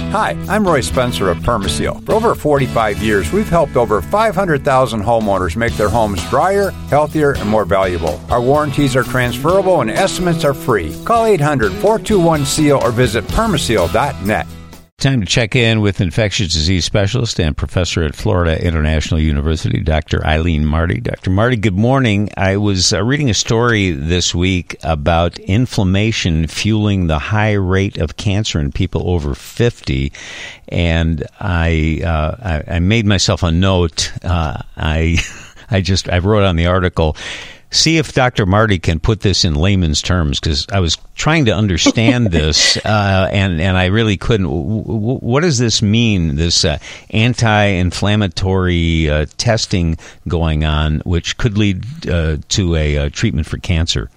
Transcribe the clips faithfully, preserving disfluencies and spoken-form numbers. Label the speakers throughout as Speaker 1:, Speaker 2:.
Speaker 1: Hi, I'm Roy Spencer of Permaseal. For over forty-five years, we've helped over five hundred thousand homeowners make their homes drier, healthier, and more valuable. Our warranties are transferable and estimates are free. Call eight hundred, four two one, S E A L or visit permaseal dot net.
Speaker 2: Time to check in with infectious disease specialist and professor at Florida International University, Doctor Eileen Marty. Doctor Marty, good morning. I was uh, reading a story this week about inflammation fueling the high rate of cancer in people over fifty, and I uh, I, I made myself a note. Uh, I I just I wrote on the article. See if Doctor Marty can put this in layman's terms, because I was trying to understand this, uh, and, and I really couldn't. W- w- what does this mean, this uh, anti-inflammatory uh, testing going on, which could lead uh, to a, a treatment for cancer?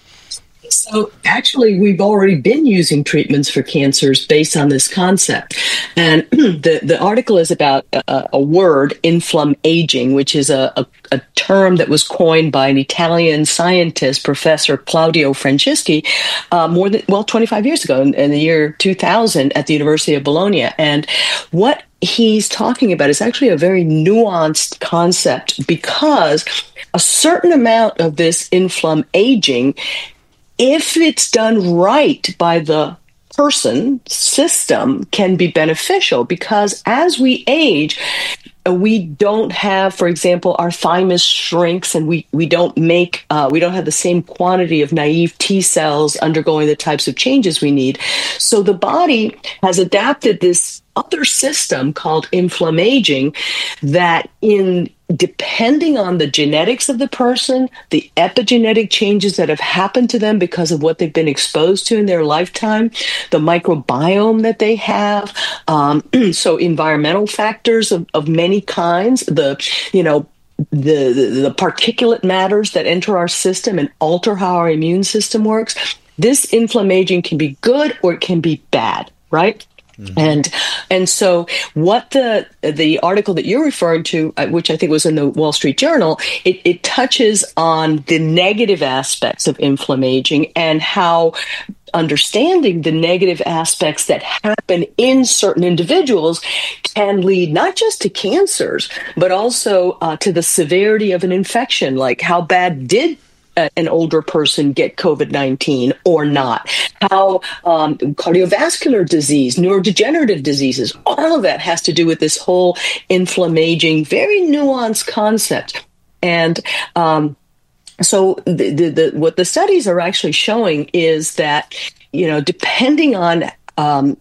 Speaker 3: So actually, we've already been using treatments for cancers based on this concept. And the, the article is about a, a word, inflammaging, which is a, a, a term that was coined by an Italian scientist, Professor Claudio Francischi, uh, more than, well, twenty-five years ago, in, in the year two thousand at the University of Bologna. And what he's talking about is actually a very nuanced concept, because a certain amount of this inflammaging, if it's done right by the person, system, can be beneficial, because as we age, we don't have, for example, our thymus shrinks, and we, we don't make, uh, we don't have the same quantity of naive T cells undergoing the types of changes we need. So the body has adapted this other system called inflammaging that, in depending on the genetics of the person, the epigenetic changes that have happened to them because of what they've been exposed to in their lifetime, the microbiome that they have, um, so environmental factors of, of many kinds, the, you know, the, the, the particulate matters that enter our system and alter how our immune system works. This inflammaging can be good or it can be bad, right? Mm-hmm. And and so what the the article that you're referring to, uh, which I think was in the Wall Street Journal, it, it touches on the negative aspects of inflammaging and how understanding the negative aspects that happen in certain individuals can lead not just to cancers, but also uh, to the severity of an infection, like how bad did an older person get COVID nineteen or not, how um, cardiovascular disease, neurodegenerative diseases, all of that has to do with this whole inflammaging, very nuanced concept. And um, so the, the, the, what the studies are actually showing is that, you know, depending on, um,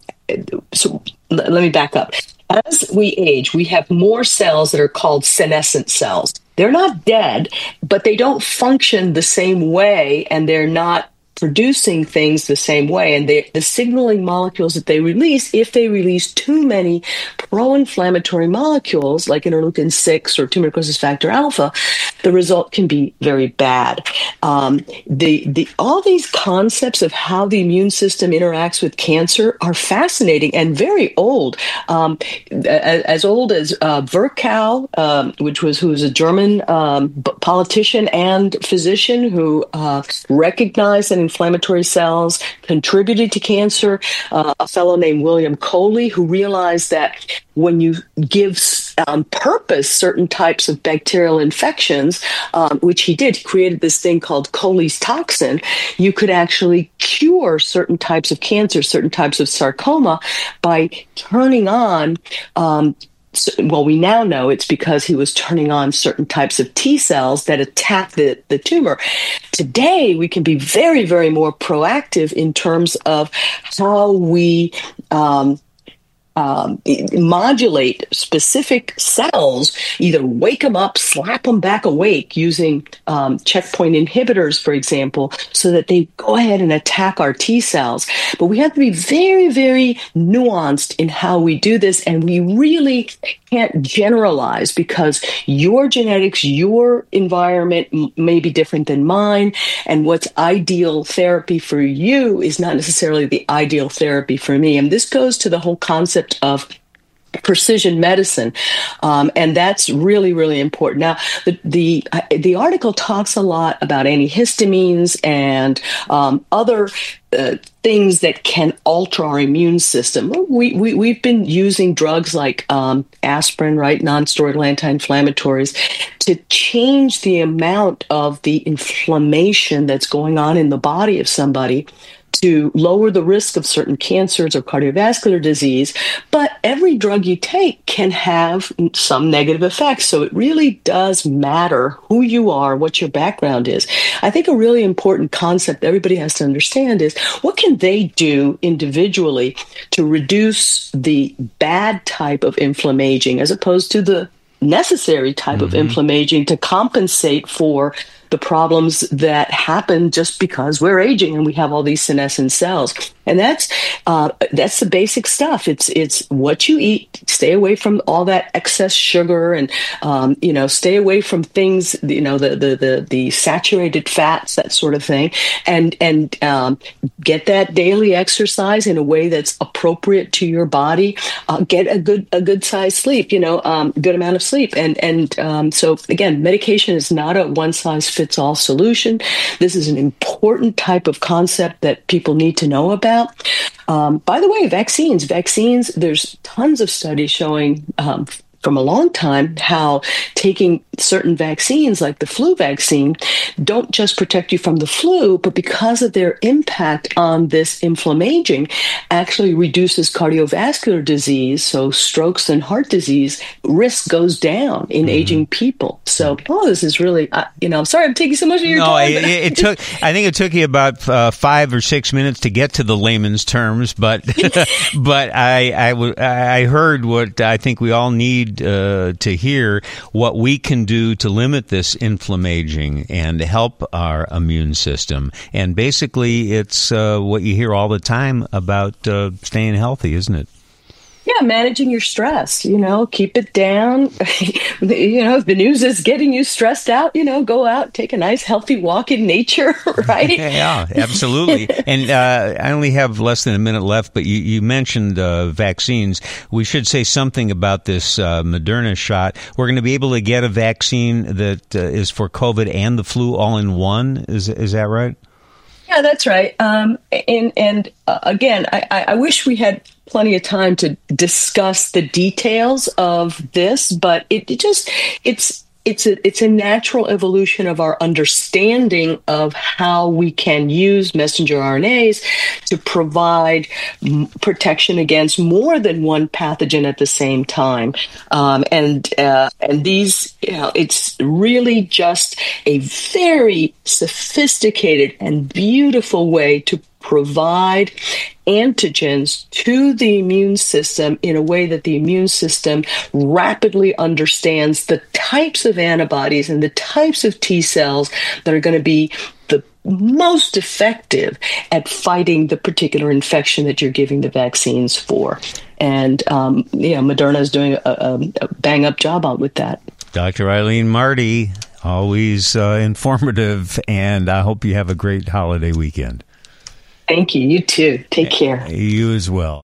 Speaker 3: so let me back up. As we age, we have more cells that are called senescent cells. They're not dead, but they don't function the same way, and they're not producing things the same way. And they, the signaling molecules that they release, if they release too many pro-inflammatory molecules like interleukin six or tumor necrosis factor alpha, the result can be very bad. Um, the, the, all these concepts of how the immune system interacts with cancer are fascinating and very old. Um, as, as old as uh, Virchow, um, which was who was a German um, politician and physician who uh, recognized that inflammatory cells contributed to cancer. Uh, a fellow named William Coley, who realized that when you give on purpose certain types of bacterial infections, um, which he did, he created this thing called Coley's toxin, you could actually cure certain types of cancer, certain types of sarcoma, by turning on um, well, we now know it's because he was turning on certain types of T cells that attack the, the tumor. Today, we can be very, very more proactive in terms of how we um, um, modulate specific cells, either wake them up, slap them back awake using um, checkpoint inhibitors, for example, so that they go ahead and attack our T cells. But we have to be very, very nuanced in how we do this, and we really can't generalize, because your genetics, your environment m- may be different than mine, and what's ideal therapy for you is not necessarily the ideal therapy for me. And this goes to the whole concept of precision medicine, um, and that's really, really important. Now, the the uh, the article talks a lot about antihistamines and um, other uh, things that can alter our immune system. We, we we've been using drugs like um, aspirin, right, non-steroidal anti-inflammatories, to change the amount of the inflammation that's going on in the body of somebody, to lower the risk of certain cancers or cardiovascular disease. But every drug you take can have some negative effects. So it really does matter who you are, what your background is. I think a really important concept everybody has to understand is, what can they do individually to reduce the bad type of inflammaging as opposed to the necessary type mm-hmm. of inflammaging to compensate for the problems that happen just because we're aging and we have all these senescent cells. And that's uh, that's the basic stuff. It's it's what you eat. Stay away from all that excess sugar, and um, you know, stay away from things, you know, the the the, the saturated fats, that sort of thing, and and um, get that daily exercise in a way that's appropriate to your body. Uh, get a good a good size sleep, you know, um, good amount of sleep, and and um, so again, medication is not a one size fits all solution. This is an important type of concept that people need to know about. Um, by the way, vaccines, vaccines, there's tons of studies showing um, from a long time how taking certain vaccines like the flu vaccine don't just protect you from the flu, but because of their impact on this inflammaging, actually reduces cardiovascular disease, so strokes and heart disease risk goes down in mm-hmm. aging people. So, oh, this is really, uh, you know, I'm sorry I'm taking so much of your
Speaker 2: no,
Speaker 3: time.
Speaker 2: No, it, it took, I think it took you about uh, five or six minutes to get to the layman's terms, but but I, I, w- I heard what I think we all need uh, to hear, what we can do to limit this inflammaging and help our immune system. And basically, it's uh, what you hear all the time about uh, staying healthy, isn't it?
Speaker 3: Yeah, managing your stress, you know, keep it down. You know, if the news is getting you stressed out, you know, go out, take a nice healthy walk in nature, right?
Speaker 2: Yeah, absolutely. And uh, I only have less than a minute left, but you, you mentioned uh, vaccines. We should say something about this uh, Moderna shot. We're going to be able to get a vaccine that uh, is for COVID and the flu all in one. Is is that right?
Speaker 3: Yeah, that's right. Um, and and uh, again, I, I wish we had plenty of time to discuss the details of this, but it, it just it's it's a it's a natural evolution of our understanding of how we can use messenger R N As to provide m- protection against more than one pathogen at the same time. Um, and uh, and these, you know, it's really just a very sophisticated and beautiful way to provide antigens to the immune system in a way that the immune system rapidly understands the types of antibodies and the types of T cells that are going to be the most effective at fighting the particular infection that you're giving the vaccines for. And, um, you know, Moderna is doing a, a, a bang-up job on with that.
Speaker 2: Doctor Eileen Marty, always uh, informative, and I hope you have a great holiday weekend.
Speaker 3: Thank you. You too. Take care.
Speaker 2: You as well.